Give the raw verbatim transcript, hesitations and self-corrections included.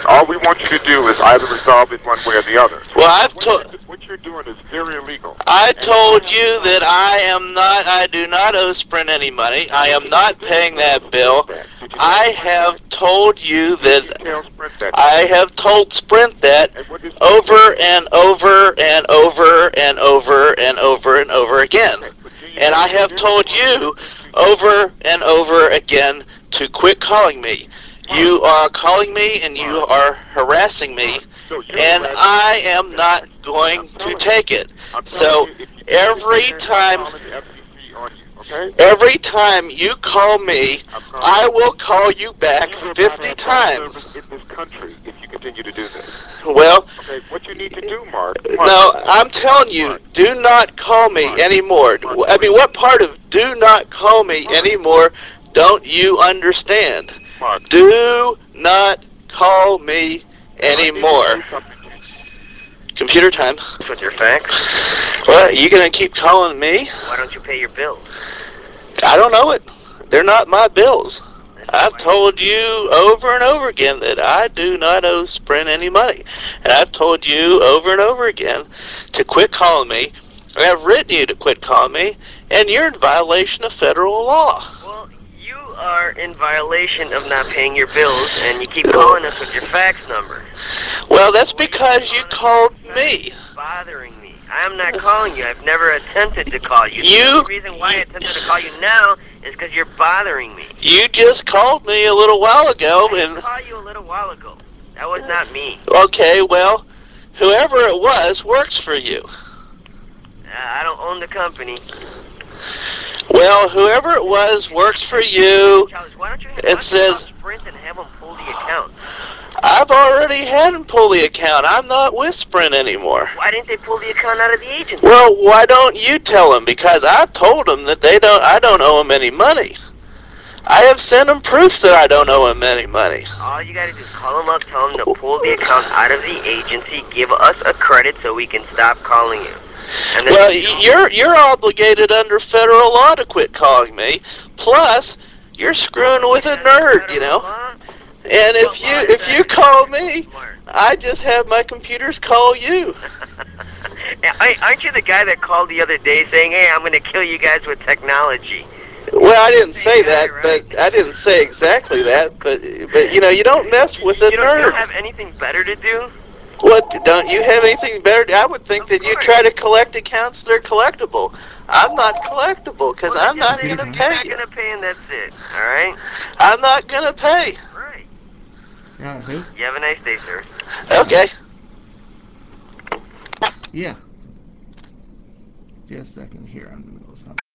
all we want you to do is either resolve it one way or the other. Well, I've What, told. you, what you're doing is very illegal. I told you that I am not. I do not owe Sprint any money. I am not paying that bill. I have told you Did you that. tell Sprint that? I have told Sprint that And what did Sprint over say? and over and over and over and over and over again. Okay, but do you And know I that have they're the told ones that you sent you? over and over again to quit calling me. You are calling me and you are harassing me, No, you're and harassing I me. am not I'm going to telling you. take it. I'm telling So you, if you keep this every in, I'm time calling the F C C on you, okay? every time you call me, I'm calling I you. will call you back You will not fifty have cell times. service in this country if you continue to do this. Well, Okay, what you need to do, Mark, Mark, no, listen. I'm telling you, Mark, do not call me Mark, anymore. Mark, I what, mean, what part of do not call me Mark, anymore don't you understand? Mark, Do not call me I need to anymore. say something to you. Computer time. With your fax? What? You gonna keep calling me? Why don't you pay your bills? I don't know it. They're not my bills. I've told you over and over again that I do not owe Sprint any money. And I've told you over and over again to quit calling me. And I've written you to quit calling me, and you're in violation of federal law. Well, you are in violation of not paying your bills, and you keep calling us with your fax number. Well, that's because you called me. Bothering me. I am not calling you. I've never attempted to call you. You- The only reason why I attempted to call you now is because you're bothering me. You just called me a little while ago, I didn't and call you a little while ago. That was not me. okay, well, whoever it was works for you. Uh, I don't own the company. Well, whoever it was works for you. Charles, why don't you, why It don't you call says Sprint and have them pull the account? I've already had him pull the account. I'm not with Sprint anymore. Why didn't they pull the account out of the agency? Well, why don't you tell him? Because I told him that they don't. I don't owe him any money. I have sent him proof that I don't owe him any money. All you gotta do is call them up, tell them to pull the account out of the agency, give us a credit so we can stop calling you. And then Well, you're you're obligated under federal law to quit calling me. Plus, you're screwing with a nerd, you know. And if you if you call me, I just have my computers call you. Aren't you the guy that called the other day saying, "Hey, I'm gonna kill you guys with technology"? Well, I didn't say that, but I didn't say exactly that. But but you know, you don't mess with a You don't, you don't nerd. have anything better to do? What? Don't you have anything better? I would think that you try to collect accounts that are collectible. I'm not collectible because Well, I'm just not say going to you're pay not you. gonna pay, and that's it. All right? I'm not going to pay. Right. Yeah, who? You have a nice day, sir. Okay. Yeah. Just a second here. I'm in the middle of something.